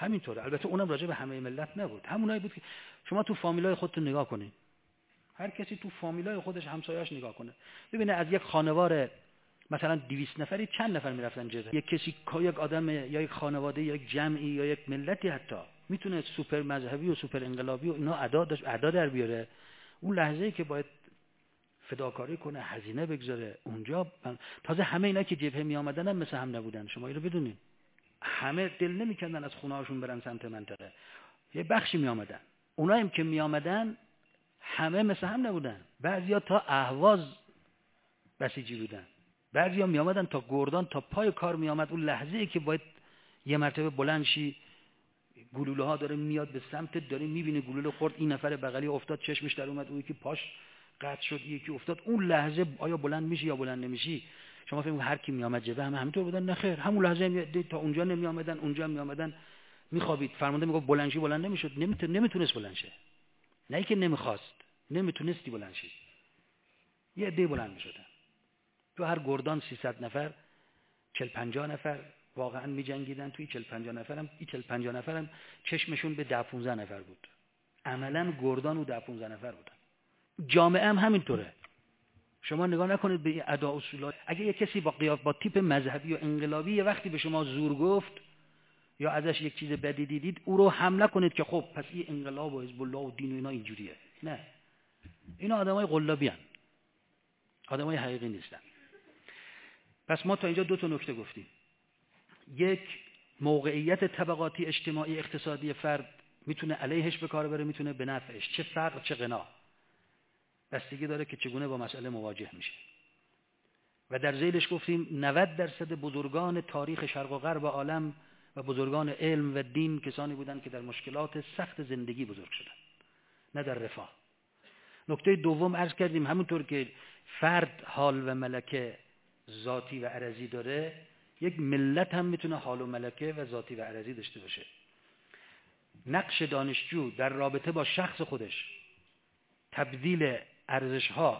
همینطوره. البته اونم راجع به همه ملت نبود، همونایی بود که شما تو فامیلای خودتون نگاه کنید، هر کسی تو فامیلای خودش همسایه‌اش نگاه کنه ببینه از یک خانوار مثلا 200 نفری چند نفر میرفتن جبهه. یک کسی، یک آدم یا یک خانواده یا یک جمعی یا یک ملتی حتی میتونه سوپر مذهبی و سوپر انقلابی و اینا ادا در بیاره. اون لحظه‌ای که باید فداکاری کنه، هزینه بگذاره اونجا. تازه همه اینا که جبهه می آمدن هم مثل هم نبودن، شما اینو بدونید. همه دل نمی‌کردن از خونه‌هاشون برن سمت منطقه، یه بخشی می آمدن. اونایی که می آمدن همه مثل هم نبودن. بعضیا تا اهواز بسیجی بودن، بعضیا می آمدن تا گردان، تا پای کار می آمد. اون لحظه‌ای که باید یه مرتبه بلند شی، گلوله ها داره میاد به سمتت، داری می‌بینی گلوله خورد، این نفر بغلی افتاد چشمش در اومد، اون یکی پاش قطع شد، یکی افتاد. اون لحظه آیا بلند میشی یا بلند نمیشی؟ شما فکر هر کی می آمد جبهه همینطور بودن؟ نه خیر، همون لحظه تا اونجا نمی آمدن، اونجا می آمدن، میخوابید. فرمانده میگفت بلند شی، بلند نمیشد، نمیتونست بلند شه. نه اینکه نمیخواست، نمیتونستی بلند شی. یه عده بلند میشدن. تو هر گردان 300 نفر 40-50 نفر واقعا می‌جنگیدن. توی 40-50 نفرم، این 40-50 نفرم چشمشون به 10-15 نفر بود. عملاً گردان و 10-15 نفر بودن. جامعه هم همینطوره. شما نگاه نکنید به این ادا اصولات. اگه یه کسی با تیپ مذهبی و انقلابی یه وقتی به شما زور گفت یا ازش یک چیز بدی دیدید، او رو حمله کنید که خب پس این انقلاب و حزب الله و دین و اینا اینجوریه. نه، اینا آدمای قلابی ان، آدمای حقیقی نیستن. پس ما تا اینجا 2 تا نکته گفتیم. یک، موقعیت طبقاتی اجتماعی اقتصادی فرد میتونه علیهش به کار بره، میتونه به نفعش، چه فقر چه غنا. بستگی داره که چگونه با مسئله مواجه میشه. و در ذیلش گفتیم 90% بزرگان تاریخ شرق و غرب عالم و بزرگان علم و دین کسانی بودند که در مشکلات سخت زندگی بزرگ شدند، نه در رفاه. نکته دوم عرض کردیم همونطور که فرد حال و ملکه ذاتی و عرضی داره، یک ملت هم میتونه حال و ملکه و ذاتی و عرضی داشته باشه. نقش دانشجو در رابطه با شخص خودش، تبدیل ارزش‌ها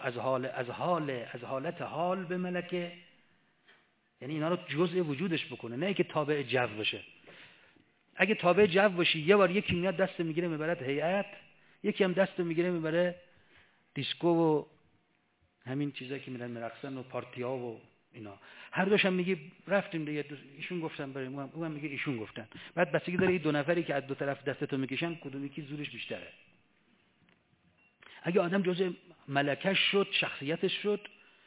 از حالت حال به ملکه، یعنی اینا رو جزء وجودش بکنه، نه اینکه تابع جو باشه. اگه تابع جو باشی، یه بار یکی میاد دست میگیره میبرد هیئت، یکی هم دست میگیره میبره دیسکو و همین چیزایی که میرن مرقصن و پارتی‌ها و اینا. هر دوشم میگی رفتیم دیگه، ایشون گفتن بریم، اونم میگه ایشون گفتن. بعد بستگی داره این 2 نفری که از 2 طرف دستتو میکشن کدوم یکی زورش بیشتره. اگه آدم جزء ملکش شد، شخصیتش شد،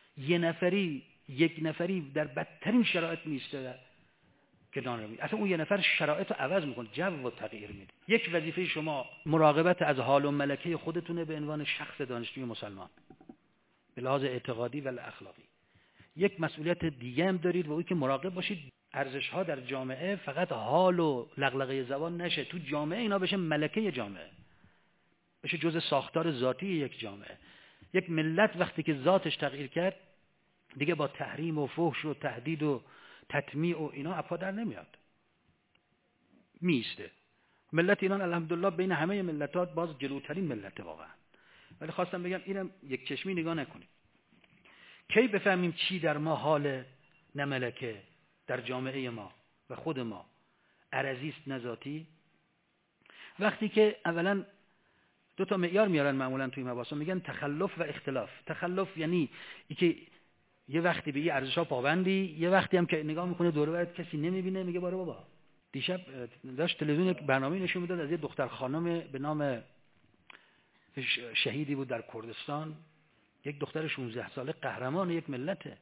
یک نفری در بدترین شرایط میسته که دانرمی، اصلا اون یه نفر شرایط رو عوض میکنه، جو رو تغییر میده. یک وظیفه شما مراقبت از حال و ملکه خودتونه به عنوان شخص دانشجوی مسلمان به لحاظ اعتقادی و اخلاقی. یک مسئولیت دیگه هم دارید و اون که مراقب باشید ارزش ها در جامعه فقط حال و لغلقه زبان نشه، تو جامعه اینا بشه ملکه جامعه، بشه جزء ساختار ذاتی یک جامعه. یک ملت وقتی که ذاتش تغییر کرد دیگه با تحریم و فحش و تهدید و تطمیع و اینا اپا در نمیاد، میسته. ملت ایران الحمدلله بین همه ملتات باز جلوترین ملته واقعا. ولی خواستم بگم اینم یک چشمی نگاه نکنید. کی بفهمیم چی در ما حال نه ملکه، در جامعه ما و خود ما عرضی است نه ذاتی؟ وقتی که اولا 2 تا معیار میارن معمولا توی مباحث، میگن تخلف و اختلاف. تخلف یعنی اینکه یه وقتی به این ارزش‌ها پابندی، یه وقتی هم که نگاه میکنه دور و برت کسی نمیبینه میگه باره بابا. دیشب داشت تلویزیون یک برنامه نشون میداد از یه دختر خانم به نام شهیدی بود در کردستان، یک دختر 16 ساله قهرمان یک ملته.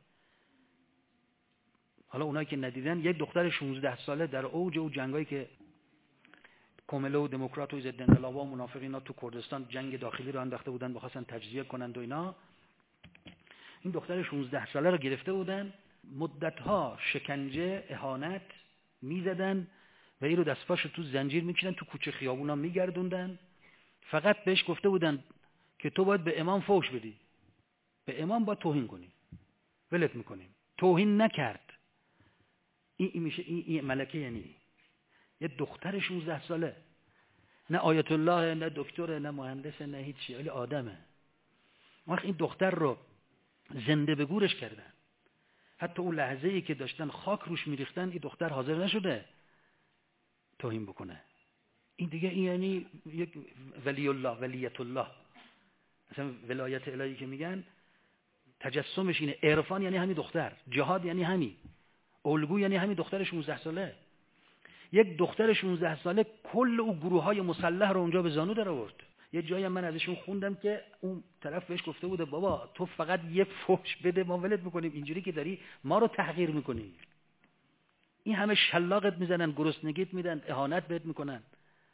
حالا اونایی که ندیدن، یک دختر 16 ساله در اوج او جنگایی که کومله و دموکرات و ضد انقلابا و منافقینا تو کردستان جنگ داخلی رو انداخته بودن، می‌خواستن تجزیه کنند و اینا، این دختر 16 ساله رو گرفته بودن، مدت‌ها شکنجه، اهانت می‌زدن و این رو دستپاشو تو زنجیر می‌کشیدن، تو کوچه خیابونا می‌گردوندن. فقط بهش گفته بودن که تو باید به امام فحش بدی، به امام باید توهین کنی، ولت می‌کنیم. توهین نکرد. این میشه این ملکه، یعنی یه دختر 16 ساله، نه آیت الله، نه دکتر، نه مهندس، نه هیچی، ولی آدمه. وقتی این دختر رو زنده به گورش کردن، حتی اون لحظه‌ای که داشتن خاک روش میریختن این دختر حاضر نشده توهین بکنه. این دیگه این یعنی یک ولی الله، ولیت الله. مثلا ولایت الهی که میگن تجسمش اینه. عرفان یعنی همین دختر، جهاد یعنی همین، الگو یعنی همین دختر 16 ساله. یک دختر 16 ساله کل او گروه‌های مسلح رو اونجا به زانو در آورد. یه جایی من ازشون خوندم که اون طرف بهش گفته بوده بابا تو فقط یه فحش بده ما ولت می‌کنیم، اینجوری که داری ما رو تحقیر می‌کنی. این همه شلاقت میزنن، گرسنگیت میدن، اهانت بهت میکنن.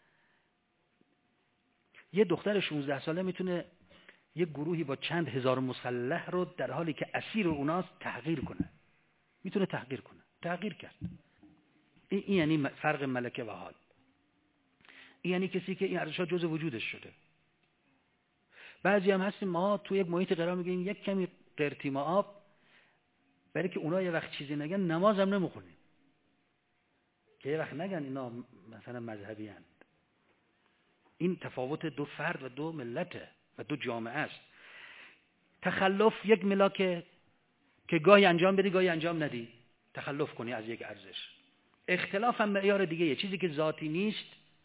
یه دختر 16 ساله میتونه یه گروهی با چند هزار مسلح رو در حالی که اسیر اوناست تحقیر کنه. میتونه تحقیر کنه. تحقیر کرد. این یعنی فرق ملکه و حال. این یعنی کسی که این ارزش‌ها جزء وجودش شده. بعضی هم هستیم ما تو یک محیط قرار میگیریم یک کمی قرتیم آب، برای که اونا یه وقت چیزی نگن نماز هم نمیخونیم، که یه وقت نگن اینا مثلا مذهبی هستند. این تفاوت دو فرد و دو ملته و دو جامعه است. تخلف یک ملاکه که گاهی انجام بدی گاهی انجام ندی، تخلف کنی از یک ارزش. اختلاف هم معیار دیگه یه چیزی که ذاتی نیست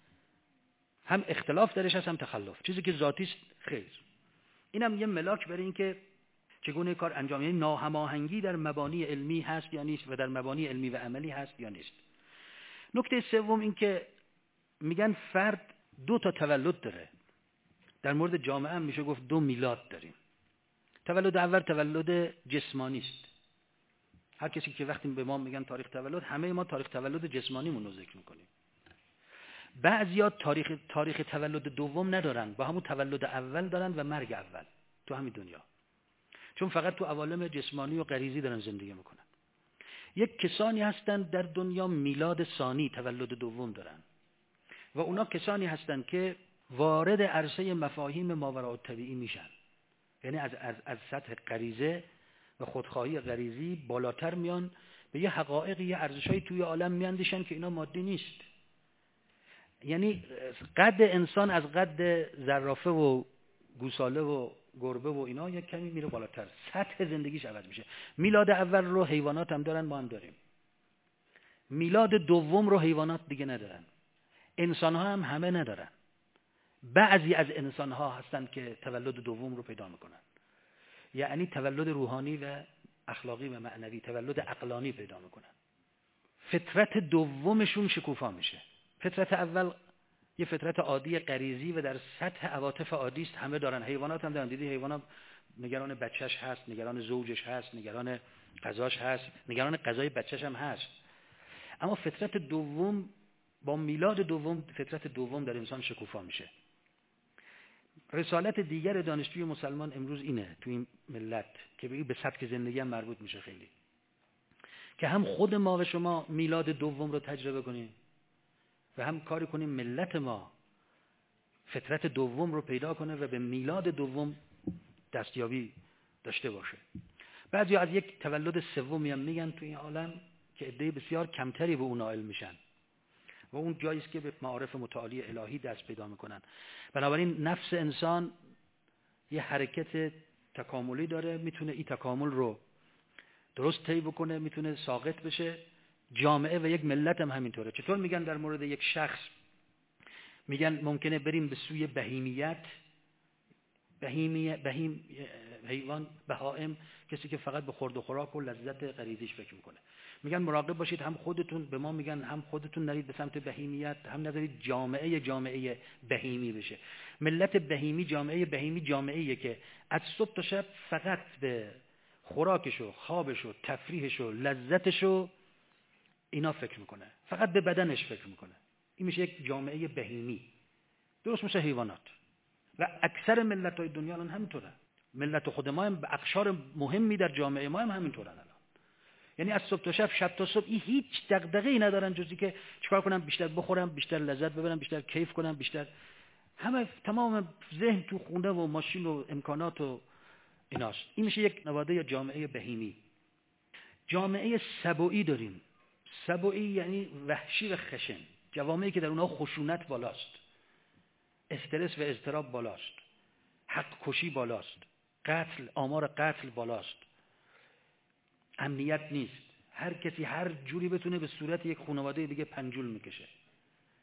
هم اختلاف درش هست هم تخلف. چیزی که ذاتی است خیر. اینم یه ملاک برای این که چگونه کار انجام، یعنی ناهماهنگی در مبانی علمی هست یا نیست و در مبانی علمی و عملی هست یا نیست. نکته سوم این که میگن فرد 2 تا تولد داره. در مورد جامعه هم میشه گفت 2 میلاد داریم. تولد اول تولد جسمانی است. هر کسی که وقتی به ما میگن تاریخ تولد، همه ما تاریخ تولد جسمانیمون رو ذکر میکنیم. بعضیا تاریخ تولد دوم ندارن، با همون تولد اول دارن و مرگ اول تو همین دنیا، چون فقط تو عوالم جسمانی و غریزی دارن زندگی میکنن. یک کسانی هستن در دنیا میلاد ثانی، تولد دوم دارن، و اونا کسانی هستن که وارد عرصه مفاهیم ماوراء الطبیعی میشن. یعنی از سطح غریزه و خودخواهی غریزی بالاتر میان، به یه حقایقی، یه ارزشایی توی عالم میاندیشن که اینا مادی نیست. یعنی قد انسان از قد زرافه و گوساله و گربه و اینا یک کمی میره بالاتر، سطح زندگیش عوض میشه. میلاد اول رو حیوانات هم دارن، ما هم داریم. میلاد دوم رو حیوانات دیگه ندارن، انسان ها هم همه ندارن. بعضی از انسان ها هستن که تولد دوم رو پیدا میکنن، یعنی تولد روحانی و اخلاقی و معنوی، تولد عقلانی پیدا میکنن. فطرت دومشون شکوفا میشه. فطرت اول یه فطرت عادی غریزی و در سطح عواطف عادی است، همه دارن، حیوانات هم دارن. دیدی حیوانات نگران بچهش هست، نگران زوجش هست، نگران غذاش هست، نگران غذای بچهش هم هست. اما فطرت دوم با میلاد دوم، فطرت دوم در انسان شکوفا میشه. رسالت دیگر دانشجوی مسلمان امروز اینه تو این ملت که به سبک زندگی هم مربوط میشه خیلی، که هم خود ما و شما میلاد دوم رو تجربه کنیم و هم کاری کنیم ملت ما فطرت دوم رو پیدا کنه و به میلاد دوم دستیابی داشته باشه. بعضی از یک تولد سومی هم میگن تو این عالم که عده بسیار کمتری به اون نائل میشن و اون جایی است که به معارف متعالی الهی دست پیدا میکنن. بنابراین نفس انسان یه حرکت تکاملی داره، میتونه این تکامل رو درست طی بکنه، میتونه ساقط بشه. جامعه و یک ملت هم همینطوره. چطور میگن در مورد یک شخص؟ میگن ممکنه بریم به سوی بهیمیت. بهیم حیوان، بهائم، کسی که فقط به خورد و خوراک و لذت غریزیش فکر میکنه. میگن مراقب باشید، هم خودتون، به ما میگن هم خودتون نرید به سمت بهیمیت، هم نذارید جامعه بهیمی بشه. ملت بهیمی، جامعه بهیمی جامعه‌ایه که از صبح تا شب فقط به خوراکش و خوابش و تفریحش و لذتش و اینا فکر میکنه، فقط به بدنش فکر میکنه. این میشه یک جامعه بهیمی، درست مثل حیوانات. و اکثر ملت‌های دنیا الان همینطورن. ملت خود ما هم به اقشار مهمی در جامعه ما هم همینطورن الان. یعنی از صبح تا شب، شب تا صبح هیچ دغدغه‌ای ندارن جزی که چیکار کنم بیشتر بخورم، بیشتر لذت ببرم، بیشتر کیف کنم، بیشتر. همه تمام ذهن تو خونه و ماشین و امکانات و ایناست. این میشه یک نواده یا جامعه بهیمی. جامعه سبویی داریم. سبویی یعنی وحشی و خشن، جوامعی که در اونها خشونت بالاست، استرس و اضطراب بالاست، حق کشی بالاست، آمار قتل بالاست، امنیت نیست. هر کسی هر جوری بتونه به صورت یک خانواده دیگه پنجول میکشه.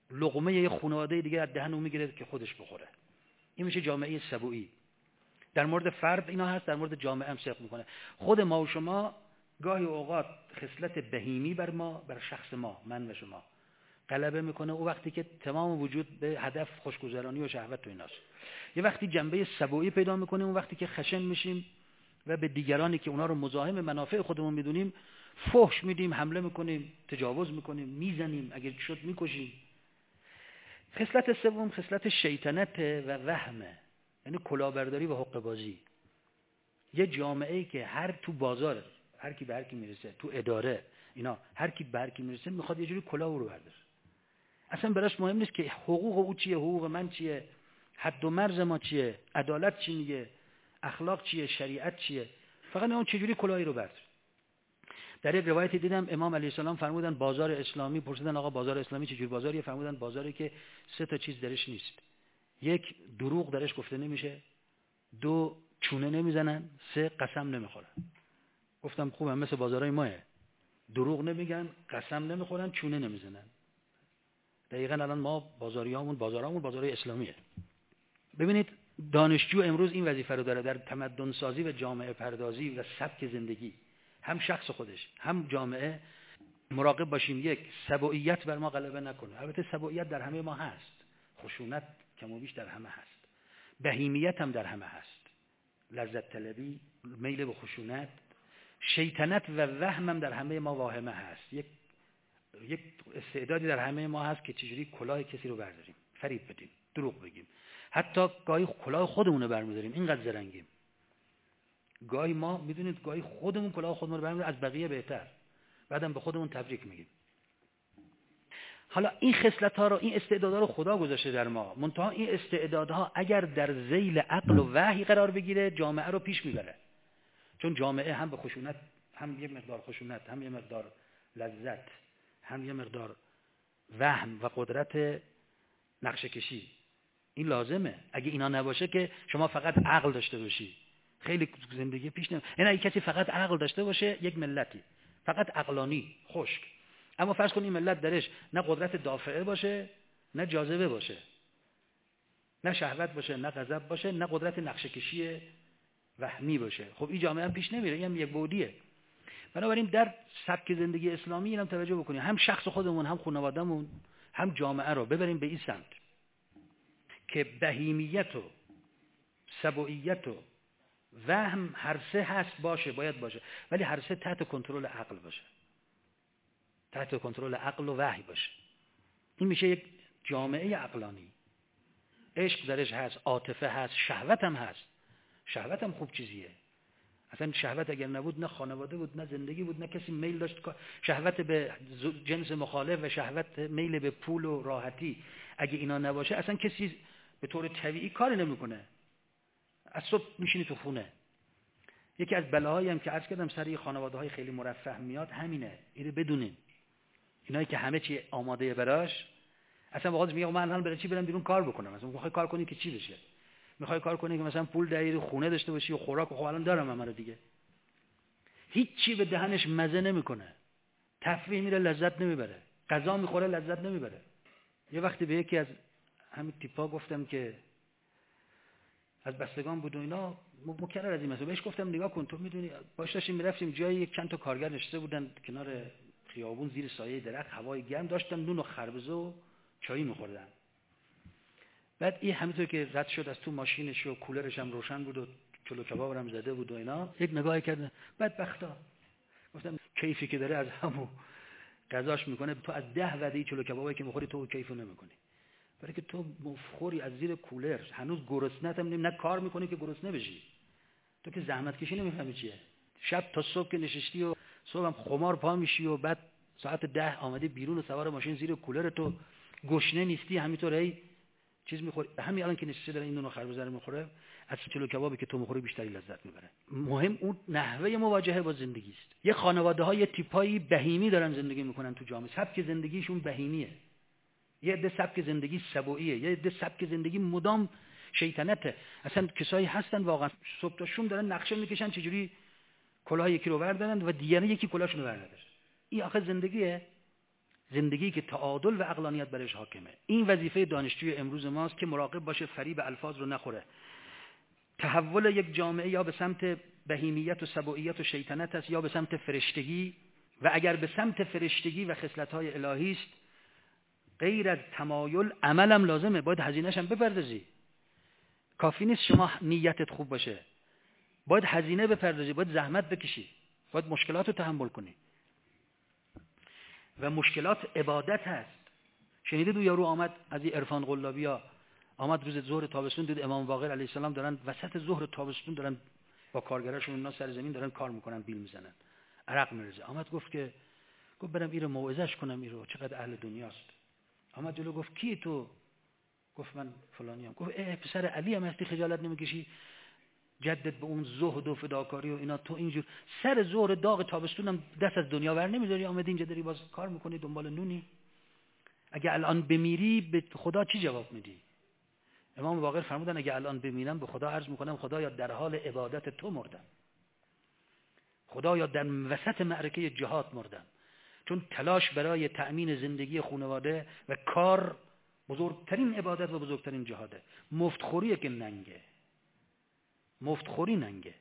لقمه یه خانواده دیگه از دهن اون میگیره که خودش بخوره. این میشه جامعه سبویی. در مورد فرد اینا هست، در مورد جامعه هم صدق میکنه. خود ما و شما گاهی اوقات خصلت بهیمی بر ما، بر شخص ما، من و شما غلبه میکنه. او وقتی که تمام وجود به هدف خوشگذرانی و شهوت و ایناست. یه وقتی جنبه سبویی پیدا میکنیم، اون وقتی که خشن میشیم و به دیگرانی که اونا رو مزاحم منافع خودمون میدونیم فحش میدیم، حمله میکنیم، تجاوز میکنیم، میزنیم، اگه شد میکشیم. خصلت سوم خصلت شیطنت و وهمه، یعنی کلاهبرداری و حقه بازی. یه جامعه‌ای که هر تو بازار هر کی به هر کی میرسه، تو اداره اینا هر کی به هر کی میرسه میخواد یه جوری کلاه رو برداره. اصلا براش مهم نیست که حقوق او چیه، حقوق من چیه، حد و مرز ما چیه، عدالت چی میگه، اخلاق چیه، شریعت چیه، فقط اون چجوری کلاهی رو برداره. در یک روایتی دیدم امام علیه السلام فرمودن بازار اسلامی، پرسیدن آقا بازار اسلامی چجور بازاریه؟ فرمودن بازاری که 3 تا چیز درش نیست. 1 دروغ درش گفته نمیشه، 2 چونه نمیزنن، 3 قسم نمیخورن. گفتم خوبه، مثل بازارای ماه، دروغ نمیگن، قسم نمیخورن، چونه نمیزنن. دقیقاً الان ما بازاریامون بازارای اسلامیه. ببینید دانشجو امروز این وظیفه رو داره در تمدن سازی و جامعه پردازی و سبک زندگی، هم شخص خودش هم جامعه مراقب باشیم 1 سبوعیت بر ما غلبه نکنه. البته سبوعیت در همه ما هست، خشونت کم و بیش در همه هست، بهیمیت هم در همه هست، لذت طلبی، میل به خشونت، شیطنت و وهم هم در همه ما واهمه هست. یک استعدادی در همه ما هست که چجوری کلاه کسی رو برداریم، فریب بدیم، دروغ بگیم، حتی گاهی کلاه خودمون رو برمی‌داریم، اینقدر زرنگیم. گاهی ما میدونید گاهی خودمون کلاه خودمون رو برمی‌داریم از بقیه بهتر، بعدم به خودمون تبریک میگیم. حالا این خصلت‌ها رو، این استعدادها رو خدا گذاشته در ما، منتها این استعدادها اگر در ذیل عقل و وحی قرار بگیره جامعه رو پیش میبره. چون جامعه هم به خشونت، هم یه مقدار خشونت، هم یه مقدار لذت، هم یه مقدار وهم و قدرت نقشه کشی، این لازمه. اگه اینا نباشه که شما فقط عقل داشته باشی خیلی زندگی پیش نمیره. یعنی اگه کسی فقط عقل داشته باشه یک ملتی فقط عقلانی خشک، اما فرض کن این ملت درش نه قدرت دافعه باشه، نه جاذبه باشه، نه شهوت باشه، نه غضب باشه، نه قدرت نقشه کشی وهمی باشه، خب این جامعه هم پیش نمیره، این هم یک بعدیه. بنابراین در سبک زندگی اسلامی اینم توجه بکنیم، هم شخص خودمون، هم خانواده‌مون، هم جامعه رو ببریم به این سمت که بهیمیت و سبوعیت و وهم هر سه هست، باید باشه، ولی هر سه تحت کنترل عقل باشه، تحت کنترل عقل و وحی باشه. این میشه یک جامعه عقلانی. عشق درش هست، عاطفه هست، شهوت هم هست. شهوت هم خوب چیزیه. اصلا شهوت اگر نبود نه خانواده بود، نه زندگی بود، نه کسی میل داشت. شهوت به جنس مخالف و شهوت میل به پول و راحتی، اگه اینا نباشه اصلا کسی به طور طبیعی کاری نمیکنه. از صبح میشینی تو خونه. یکی از بلاهایی هم که عرض کردم سر خانواده‌های خیلی مرفه میاد همینه. اینو بدونین. اینایی که همه چی آماده براش، اصلا واقعا میگم من الان برای چی برم بیرون کار بکنم؟ مثلا میخوای کار کنی که چی بشه؟ میخوای کار کنی که مثلا پول در خونه داشته باشی و خوراک و خب الان دارم من رو دیگه. هیچ چی به دهنش مزه نمیکنه. تفریح میره لذت نمیبره. غذا میخوره لذت نمیبره. یه وقتی به یکی از همین تیپا گفتم که از بستگان بود و اینا، مکرر از این مثلا بهش گفتم نگاه کن، تو میدونی باش داشتیم میرفتیم جایی، یک چند تا کارگر نشسته بودن کنار خیابون زیر سایه درخت، هوای گرم، داشتن نون و خربزه و چای میخوردن. بعد این همینطور که رد شد از تو ماشینش و کولرش هم روشن بود و چلو کباب هم زده بود و اینا، یک نگاهی کردن، بدبختا. گفتم کیفی که داره از همو غذاش میکنه، تو از 10 وعده چلو کبابی که میخوری تو کیفو نمیکنی، برای که تو مفخوری از زیر کولر، هنوز گرسنه‌ت هم نه کار میکنی که گرسنه بشی. تو که زحمت کشی نمیفهمی چیه. شب تا صبح که نشستی و صبح هم خمار پا میشی و بعد ساعت 10 آمدی بیرون و سوار ماشین زیر کولر، تو گشنه نیستی، همینطور هی چیز میخوری. همین الان که نشسته داره این نون خربزه رو میخوره، از چلو کبابی که تو میخوری بیشتری لذت میبره. مهم اون نحوه مواجهه با زندگی است. یه خانواده‌ها یه تیپایی بهیمی دارن زندگی میکنن تو جامعه، سبک زندگیشون بهیمیه. یه عده سبک زندگی سبوعیه، یه عده سبک زندگی مدام شیطنته. اصلا کسایی هستن واقعا صبح تا شب دارن نقشه میکشن چجوری کلاه یکی رو بردارن و دیگری یکی کلاهشون رو برداره. این آخه زندگیه؟ زندگی که تعادل و عقلانیت برش حاکمه. این وظیفه دانشجوی امروز ماست که مراقب باشه فریب الفاظ رو نخوره. تحول یک جامعه یا به سمت بهیمیت و سبوعیت و شیطنت است یا به سمت فرشتگی، و اگر به سمت فرشتگی و خصلت‌های الهی است، غیر از تمایل عملم لازمه، باید هزینه‌اش هم بپردازی. کافی نیست شما نیتت خوب باشه، باید هزینه بپردازی، باید زحمت بکشی، باید مشکلات رو تحمل کنی. و مشکلات عبادت هست. شنیدید او یارو آمد از این عرفان قلابیا، آمد روز ظهر تابستون، دید امام باقر علیه السلام دارن وسط ظهر تابستون دارن با کارگراشون اونا سر زمین دارن کار میکنن، بیل میزنن، عرق میریزه. آمد گفت برم این رو موعظه‌اش کنم، این رو چقدر اهل دنیاست. آمد جلو گفت کی تو؟ گفت من فلانیم. گفت پسر علی هم هستی، خجالت نمیکشی؟ جدت به اون زهد و فداکاری و اینا، تو اینجور سر ظهر داغ تابستونم دست از دنیا ور نمیذاری، آمدی اینجا داری باز کار میکنی دنبال نونی؟ اگه الان بمیری به خدا چی جواب میدی؟ امام باقر فرمودن اگه الان بمیرم به خدا عرض میکنم خدایا در حال عبادت تو مردم، خدایا در وسط معرکه جهاد مردم، چون تلاش برای تأمین زندگی خانواده و کار بزرگترین عبادت و بزرگترین جهاده. مفتخوریه که ننگه، مفتخوری ننگه.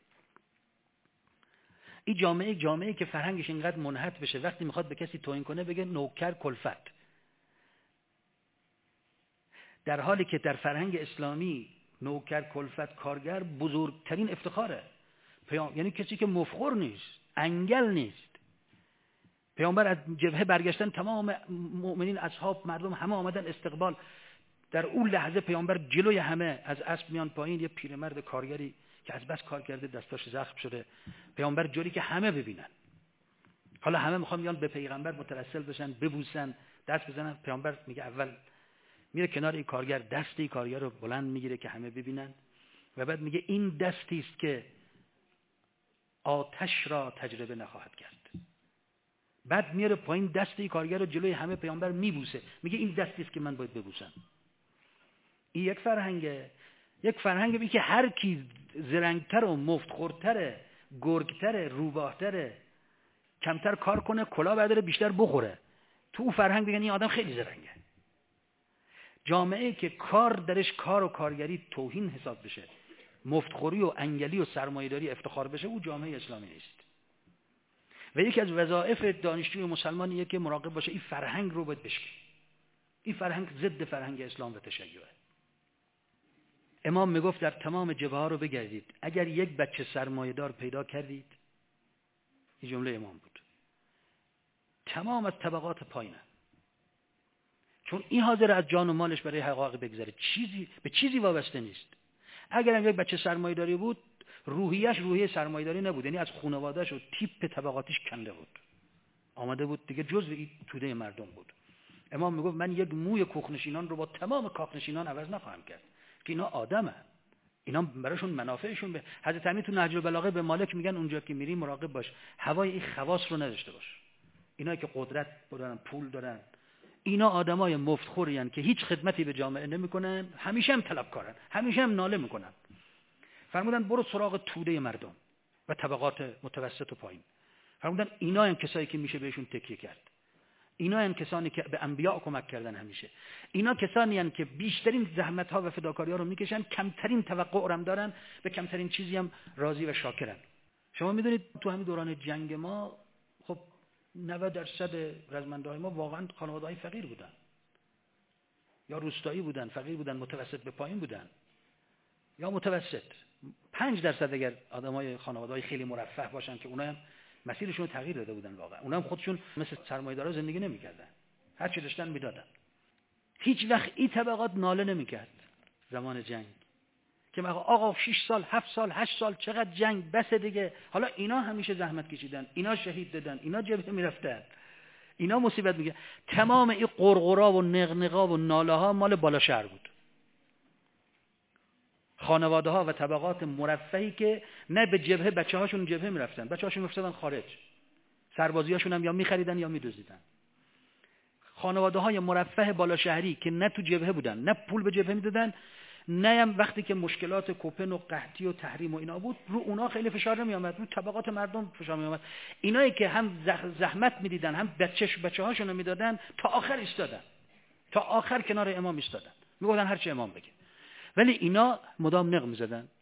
این جامعه که فرهنگش اینقدر منحط بشه، وقتی میخواد به کسی توهین کنه بگه نوکر کلفت، در حالی که در فرهنگ اسلامی نوکر کلفت کارگر بزرگترین افتخاره. یعنی کسی که مفخور نیست، انگل نیست. پیامبر از جبهه برگشتن، تمام مؤمنین اصحاب مردم همه آمدن استقبال. در اون لحظه پیامبر جلوی همه از اسب میان پایین، یه پیرمرد کارگری که از بس کار کرده دستاش زخم شده، پیامبر جوری که همه ببینن. حالا همه میخوان بیان به پیغمبر متوسل بشن، ببوسن، دست بزنن. پیامبر میگه اول میره کنار این کارگر، دست این کارگر رو بلند میگیره که همه ببینن و بعد میگه این دستی است که آتش را تجربه نخواهد کرد. بعد میاره پایین دست این کارگر رو جلوی همه پیامبر میبوسه، میگه این دستی است که من باید ببوسم. این یک فرهنگه. یک فرهنگی که هر کی زرنگتر و مفتخورتره، گرگتره، روباهتره، کمتر کار کنه، کلا برداره، بیشتر بخوره، تو اون فرهنگ بگن این آدم خیلی زرنگه. جامعه که کار درش کار و کارگری توهین حساب بشه، مفتخوری و انگلی و سرمایه‌داری افتخار بشه، او جامعه اسلامی نیست. و یکی از وظایف دانشجوی مسلمانیه که مراقب باشه این فرهنگ رو باید بشکنه. این فرهنگ ضد فرهنگ اسلام و تشیعه. امام میگفت در تمام جبهه ها رو بگردید، اگر یک بچه سرمایه‌دار پیدا کردید، این جمله امام بود، تمام از طبقات پایینه، چون این حاضر از جان و مالش برای حقایق بگذاره، به چیزی وابسته نیست. اگر هم یک بچه سرمایه‌داری بود، روحیش روحیه سرمایه‌داری نبود، یعنی از خانواده‌اش و تیپ طبقاتیش کنده بود، آمده بود دیگه جزء این توده مردم بود. امام میگفت من یک موی کوخنشینان رو با تمام کاخنشینان عوض نخواهم کرد، که اینا آدمن، اینا براشون منافعشون به حضرت امین تو نهج البلاغه به مالک میگن اونجا که میری مراقب باش هوای این خواص رو نداشته باش. اینا که قدرت دارن، پول دارن، اینا آدمای مفتخورین که هیچ خدمتی به جامعه نمیکنن، همیشه هم طلبکارن، همیشه هم ناله میکنن. فرمودن برو سراغ توده مردم و طبقات متوسط و پایین. فرمودن اینا هم کسایی که میشه بهشون تکیه کرد، اینا هم کسانی که به انبیاء کمک کردن، همیشه اینا کسانی هستند که بیشترین زحمت ها و فداکاری ها رو میکشن، کمترین توقع هم دارن، به کمترین چیزی هم راضی و شاکرن. شما میدونید تو همین دوران جنگ ما خب 90% رزمنده های ما واقعا خانواده های فقیر بودن، یا روستایی بودن، فقیر بودن، متوسط به پایین بودن، یا متوسط. 5% اگر آدمای خانواده های خیلی مرفه باشن که اونها هم مسیرشون رو تغییر داده بودن، واقعا اونا هم خودشون مثل سرمایه‌دارا زندگی نمی‌کردن، هر چی داشتن میدادن. هیچ وقت این طبقات ناله نمی‌کرد زمان جنگ که آقا 6 سال 7 سال 8 سال چقدر جنگ بس دیگه. حالا اینا همیشه زحمت کشیدن، اینا شهید دادن، اینا جبهه میرفتن، اینا مصیبت میگه. تمام این قرقرا و نقنقا و ناله ها مال بالا شهر بود، خانواده ها و طبقات مرفهی که نه به جبهه بچه هاشون جبهه میرفتن، بچه هاشون میرفتن خارج، سربازی هاشون هم یا میخریدن یا میدزدیدن. خانواده های مرفه بالا شهری که نه تو جبهه بودن، نه پول به جبهه میدادن، نه هم وقتی که مشکلات کوپن و قحطی و تحریم و اینا بود رو اونا خیلی فشار نمی آمد، رو طبقات مردم فشار می آمد. اینایی که هم زحمت میدیدن هم بچه هاشونو میدادن تا آخر ایستادن، تا آخر کنار امام ایستادن، میگفتن هر چی امام بگه. ولی اینا مدام نق میزدن،